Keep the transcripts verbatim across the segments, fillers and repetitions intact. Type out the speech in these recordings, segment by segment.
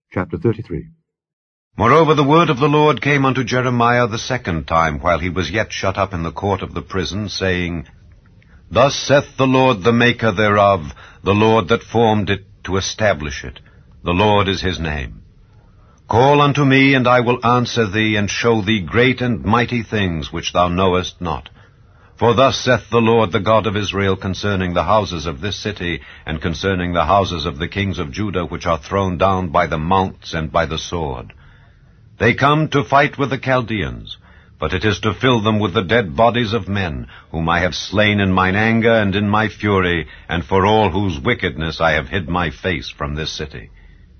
Chapter thirty-three. Moreover, the word of the Lord came unto Jeremiah the second time, while he was yet shut up in the court of the prison, saying, Thus saith the Lord, the Maker thereof, the Lord that formed it to establish it. The Lord is his name. Call unto me, and I will answer thee, and show thee great and mighty things which thou knowest not. For thus saith the Lord, the God of Israel, concerning the houses of this city, and concerning the houses of the kings of Judah, which are thrown down by the mounts and by the sword. They come to fight with the Chaldeans, but it is to fill them with the dead bodies of men, whom I have slain in mine anger and in my fury, and for all whose wickedness I have hid my face from this city.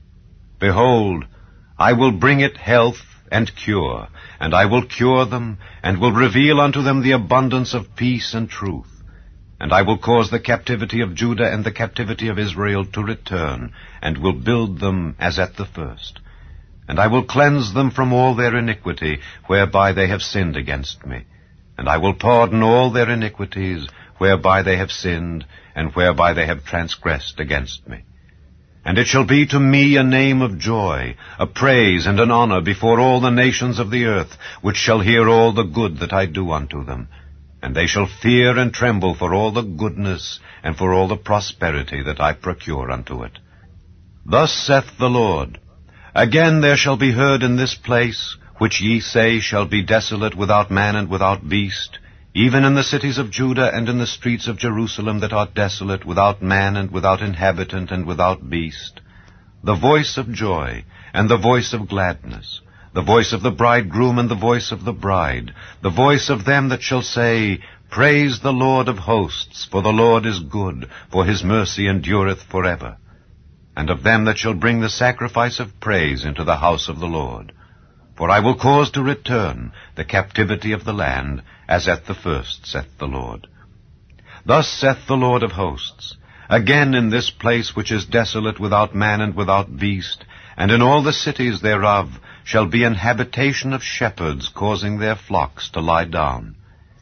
Behold, I will bring it health and cure, and I will cure them, and will reveal unto them the abundance of peace and truth. And I will cause the captivity of Judah and the captivity of Israel to return, and will build them as at the first. And I will cleanse them from all their iniquity, whereby they have sinned against me. And I will pardon all their iniquities, whereby they have sinned, and whereby they have transgressed against me. And it shall be to me a name of joy, a praise and an honor before all the nations of the earth, which shall hear all the good that I do unto them. And they shall fear and tremble for all the goodness and for all the prosperity that I procure unto it. Thus saith the Lord, Again there shall be heard in this place, which ye say shall be desolate without man and without beast, even in the cities of Judah and in the streets of Jerusalem that are desolate, without man and without inhabitant and without beast, the voice of joy and the voice of gladness, the voice of the bridegroom and the voice of the bride, the voice of them that shall say, Praise the Lord of hosts, for the Lord is good, for his mercy endureth forever. And of them that shall bring the sacrifice of praise into the house of the Lord. For I will cause to return the captivity of the land, as at the first, saith the Lord. Thus saith the Lord of hosts, Again in this place which is desolate without man and without beast, and in all the cities thereof, shall be an habitation of shepherds, causing their flocks to lie down.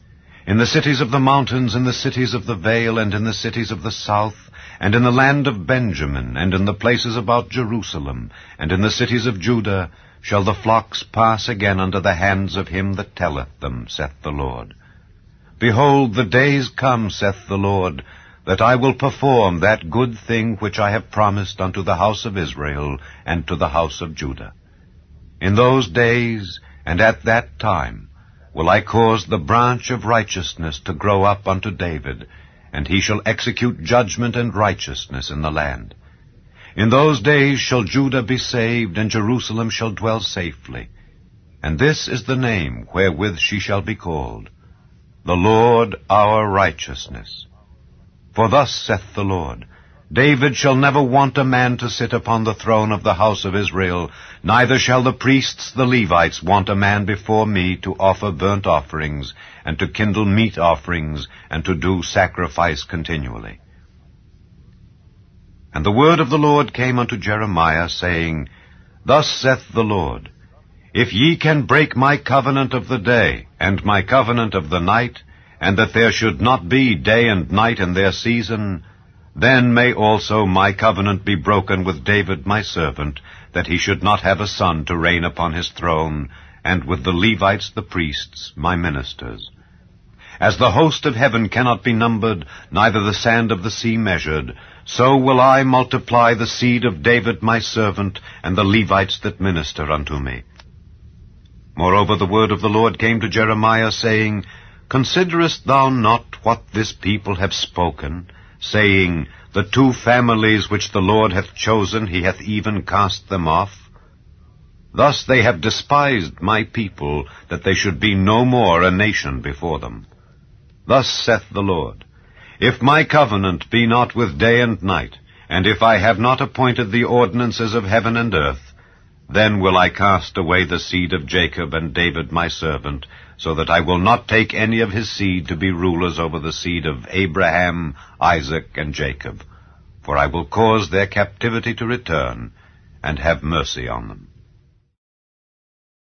In the cities of the mountains, in the cities of the vale, and in the cities of the south, and in the land of Benjamin, and in the places about Jerusalem, and in the cities of Judah, shall the flocks pass again under the hands of him that telleth them, saith the Lord. Behold, the days come, saith the Lord, that I will perform that good thing which I have promised unto the house of Israel and to the house of Judah. In those days, and at that time, will I cause the branch of righteousness to grow up unto David, and he shall execute judgment and righteousness in the land. In those days shall Judah be saved, and Jerusalem shall dwell safely. And this is the name wherewith she shall be called, the Lord our righteousness. For thus saith the Lord, David shall never want a man to sit upon the throne of the house of Israel, neither shall the priests the Levites want a man before me to offer burnt offerings, and to kindle meat offerings, and to do sacrifice continually. And the word of the Lord came unto Jeremiah, saying, Thus saith the Lord, If ye can break my covenant of the day, and my covenant of the night, and that there should not be day and night in their season, then may also my covenant be broken with David my servant, that he should not have a son to reign upon his throne, and with the Levites the priests, my ministers. As the host of heaven cannot be numbered, neither the sand of the sea measured, so will I multiply the seed of David my servant, and the Levites that minister unto me. Moreover, the word of the Lord came to Jeremiah, saying, Considerest thou not what this people have spoken, saying, The two families which the Lord hath chosen, he hath even cast them off? Thus they have despised my people, that they should be no more a nation before them. Thus saith the Lord, If my covenant be not with day and night, and if I have not appointed the ordinances of heaven and earth, then will I cast away the seed of Jacob and David my servant, so that I will not take any of his seed to be rulers over the seed of Abraham, Isaac, and Jacob. For I will cause their captivity to return, and have mercy on them.